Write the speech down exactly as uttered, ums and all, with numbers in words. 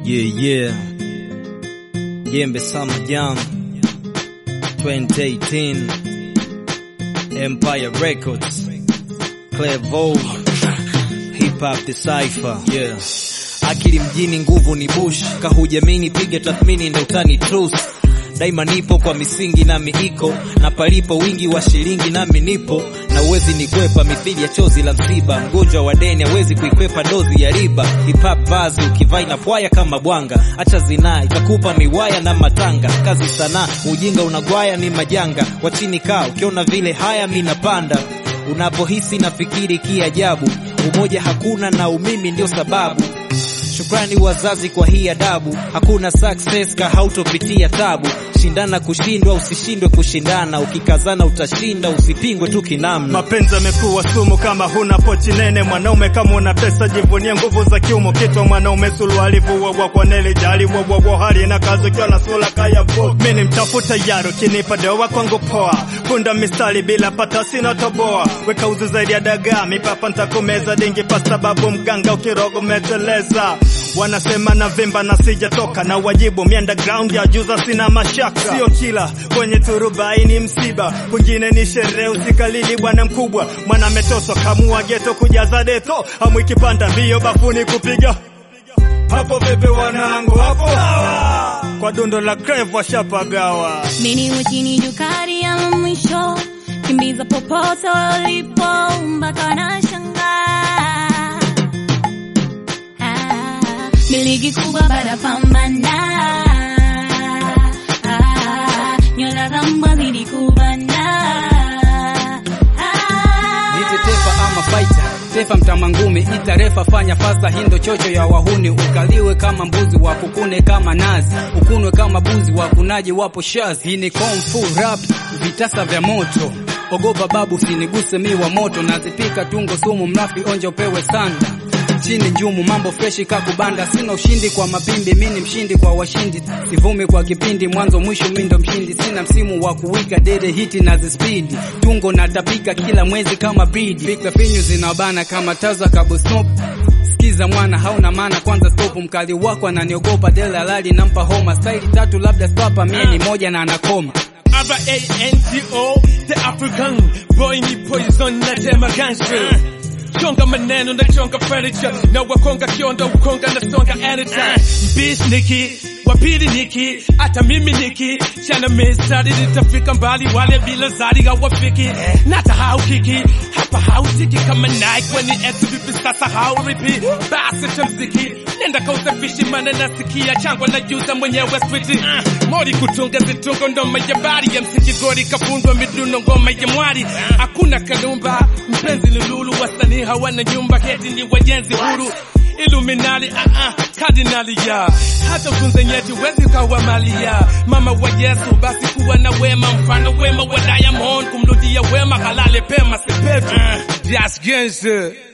Yeah, yeah. Jembe Summer Jam twenty eighteen. Empire Records. Clevo. Hip Hop Decipher. Yeah. Akili mjini, nguvu ni bush. Kahujamini, piga tathmini ndo utani truth. Daima nipo kwa misingi na miiko, na palipo wingi wa shilingi nami nipo. Na uwezi nikwepa mithili ya chozi la msiba, mgonjwa wa deni hawezi kuikwepa dozi ya riba. Hip hop vazi ukivai na pwaya kama bwanga, acha zinaa itakupa miwaya na matanga. Kazi sana ujinga unagwaya ni majanga, wachini kaa ukiona vile haya mina panda. Unapohisi nafikiri kiajabu, umoja hakuna na umimi ndio sababu. Shukrani wazazi kwa hii adabu, hakuna success ka hautopitia tabu. Shindana kushindwa, usishindwe kushindana, ukikazana utashinda, usipingwe tu kinamna. Mapenzi yamekuwa sumu kama huna pochi nene, mwanaume kama una pesa jivunie nguvu za kiumo. Kitu mwanaume sulualivu wawa kwa neli jali wawa wa hali na kazi kwa na sula kaya bo. Mimi mtafuta yaro kinipa doa kwangu poa, kunda mistari bila pata sina toboa. Weka uzi zaidi ya dagaa, mipapa nitakumeza dingi pa sababu mganga ukirogo meteleza. Wanasema na vimba na sijatoka, na wajibu mi underground ya juza sina mashaka. Sio kila kwenye turubaini msiba, kwingine ni sherehe usikalili bwana mkubwa. Mwana ametoso kamua geto kujaza deto, hamu ikipanda mbio bafuni kupiga. Hapo bebe wanangu hapo kwa dundo la Crave washapagawa. Mini uchini jukari ya mwisho, kimbiza popote walipo mpaka na shangaa. Miliki kubwa bara pambana, nyola zamba zidi kubana. Nite tefa ama fighter, tefa mtamangumi, ita refa fanya fasta, hindo chocho ya wahuni. Ukaliwe kama mbuzi wa kukune kama nazi, ukunwe kama buzi wa kunaji wapo shazi. Hii ni kung fu rap, vitasa vya moto. Ogopa babu siniguse mi wa moto, nazipika tungo sumu mlafi onja upewe sanda. Chini njumu mambo freshi kakubanda, sina ushindi kwa mapimbi, mini mshindi kwa washindi. Sivumi kwa kipindi, mwanzo mwisho mindo mshindi. Sina msimu wa kuwika dede hiti na zispeed, tungo natapika kila mwezi kama breed. Pika finyu zinabana kama taza kabo snop. Sikiza mwana hauna maana kwanza stop, mkali wako ananiogopa dela lali nampa homa. Style tatu labda stapa mie ni moja na anakoma. R A N T O, the African boy ni poison na tema gangster. Chonga maneno na chonga furniture, na wakonga kionda ukonga na songa anytime. Bitch Nikki, wapili Nikki, ata mimi Nikki. Chana mesari nitafika mbali wale bila zari hawafiki. Nata hau kiki, hapa hau tiki kama Nike. When it ends to be sasa hau repeat. Basi chamziki, nenda kausafishi mana nasikia. Changwa na juza mwenyewe switi. Mori kutunga zitungo ndoma ya bari ya msiki gori kafundwa miduno ngoma ya mwari. Hakuna kanumba, mpenzi lululu wasani hawana nyumba keti ni wajenzi huru. Illuminati ah ah cardinali ya, hata utunze nyeti wezi ukawa mali ya. Mama wa Yesu basi kuwa na wema, mfano wema wa Diamond kumrudia wema halale pema sepetu. Just gangster.